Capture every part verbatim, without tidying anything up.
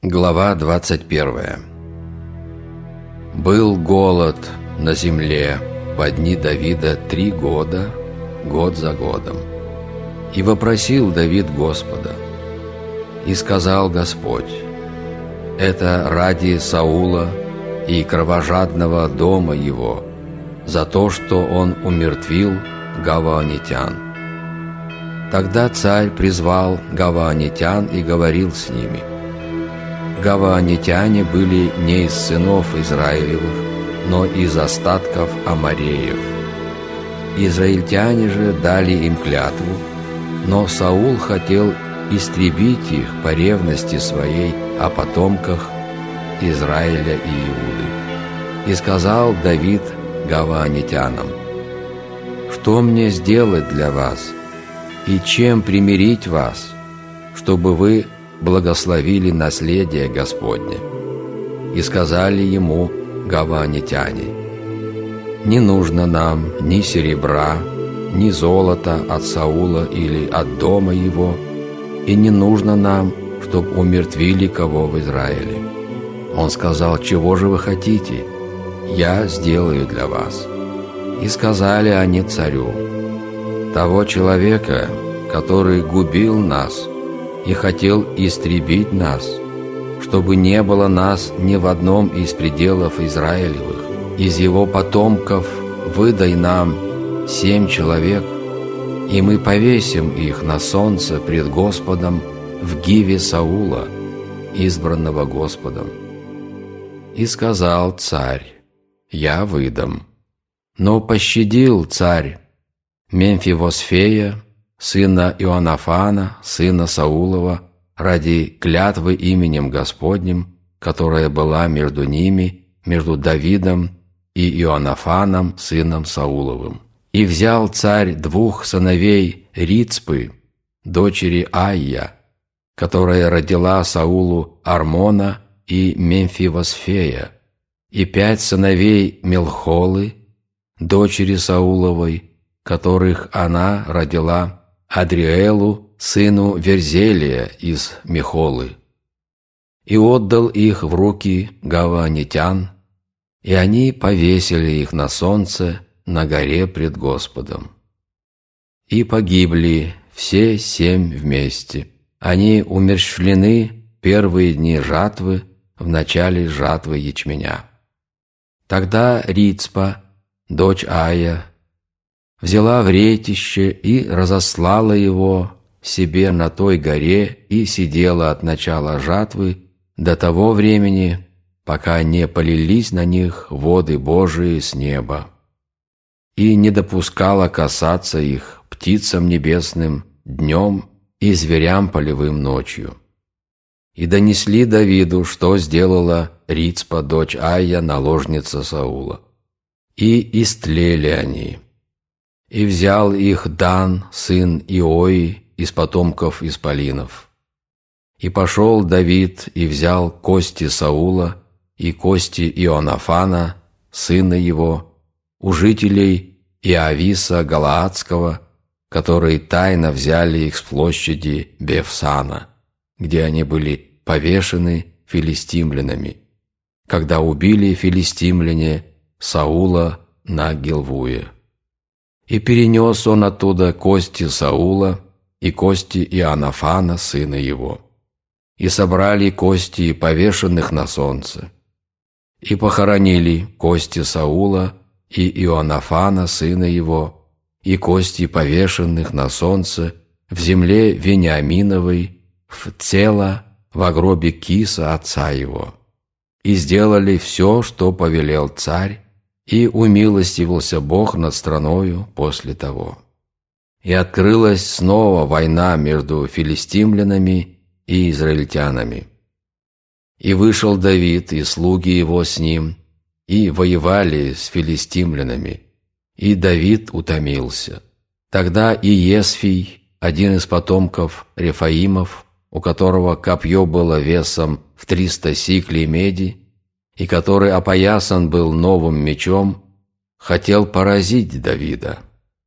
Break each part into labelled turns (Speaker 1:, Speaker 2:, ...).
Speaker 1: Глава двадцать первая. Был голод на земле во дни Давида три года, год за годом. И вопросил Давид Господа, и сказал Господь: это ради Саула и кровожадного дома его, за то, что он умертвил гаваонитян. Тогда царь призвал гаваонитян и говорил с ними. Гаваонитяне были не из сынов Израилевых, но из остатков амореев. Израильтяне же дали им клятву, но Саул хотел истребить их по ревности своей о потомках Израиля и Иуды. И сказал Давид гаваонитянам: «Что мне сделать для вас, и чем примирить вас, чтобы вы благословили наследие Господне?» И сказали ему гаваонитяне: «Не нужно нам ни серебра, ни золота от Саула или от дома его, и не нужно нам, чтоб умертвили кого в Израиле». Он сказал: «Чего же вы хотите? Я сделаю для вас». И сказали они царю: «Того человека, который губил нас и хотел истребить нас, чтобы не было нас ни в одном из пределов Израилевых, из его потомков выдай нам семь человек, и мы повесим их на солнце пред Господом в гиве Саула, избранного Господом». И сказал царь: «Я выдам». Но пощадил царь Мемфивосфея, сына Иоаннафана, сына Саулова, ради клятвы именем Господним, которая была между ними, между Давидом и Иоаннафаном, сыном Сауловым. И взял царь двух сыновей Рицпы, дочери Айя, которая родила Саулу Армона и Мемфивосфея, и пять сыновей Мелхолы, дочери Сауловой, которых она родила Адриэлу, сыну Верзелия из Мехолы, и отдал их в руки гаваонитян, и они повесили их на солнце на горе пред Господом. И погибли все семь вместе. Они умерщвлены первые дни жатвы, в начале жатвы ячменя. Тогда Рицпа, дочь Ая, взяла вретище и разослала его себе на той горе и сидела от начала жатвы до того времени, пока не полились на них воды Божии с неба, и не допускала касаться их птицам небесным днем и зверям полевым ночью. И донесли Давиду, что сделала Рицпа, дочь Айя, наложница Саула. И истлели они. И взял их Дан, сын Иои, из потомков исполинов. И пошел Давид и взял кости Саула и кости Иоаннафана, сына его, у жителей Иависа Галаадского, которые тайно взяли их с площади Бефсана, где они были повешены филистимлянами, когда убили филистимляне Саула на Гилвуе. И перенес он оттуда кости Саула и кости Иоаннафана, сына его, и собрали кости повешенных на солнце, и похоронили кости Саула и Иоаннафана, сына его, и кости повешенных на солнце в земле Вениаминовой, в Цела, в гробе Киса, отца его. И сделали все, что повелел царь, и умилостивился Бог над страною после того. И открылась снова война между филистимлянами и израильтянами. И вышел Давид и слуги его с ним, и воевали с филистимлянами, и Давид утомился. Тогда Иесфий, один из потомков Рефаимов, у которого копье было весом в триста сиклей меди, и который опоясан был новым мечом, хотел поразить Давида.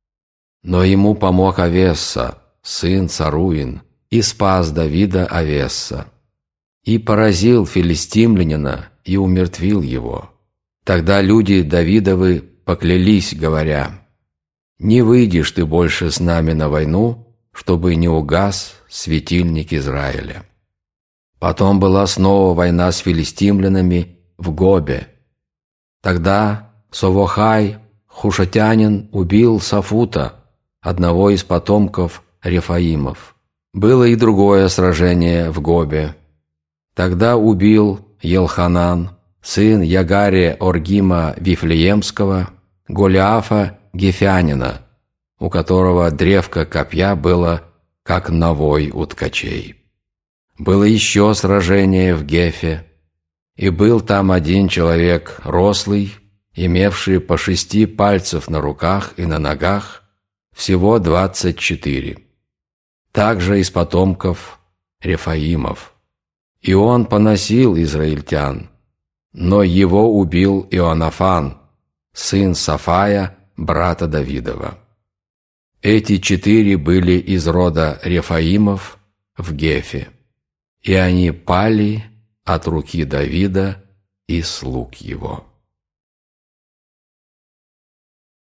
Speaker 1: Но ему помог Авесса, сын Царуин, и спас Давида Авесса. и поразил филистимлянина и умертвил его. Тогда люди Давидовы поклялись, говоря: «Не выйдешь ты больше с нами на войну, чтобы не угас светильник Израиля». Потом была снова война с филистимлянами в Гобе. Тогда Совохай, хушатянин, убил Сафута, одного из потомков Рефаимов. Было и другое сражение в Гобе. Тогда убил Елханан, сын Ягария Оргима Вифлеемского, Голиафа Гефянина, у которого древко копья было как навой у ткачей. Было еще сражение в Гефе, и был там один человек рослый, имевший по шести пальцев на руках и на ногах, всего двадцать четыре. Также из потомков Рефаимов. И он поносил израильтян, но его убил Иоанафан, сын Сафая, брата Давидова. Эти четыре были из рода Рефаимов в Гефе, и они пали от руки Давида и слуг его.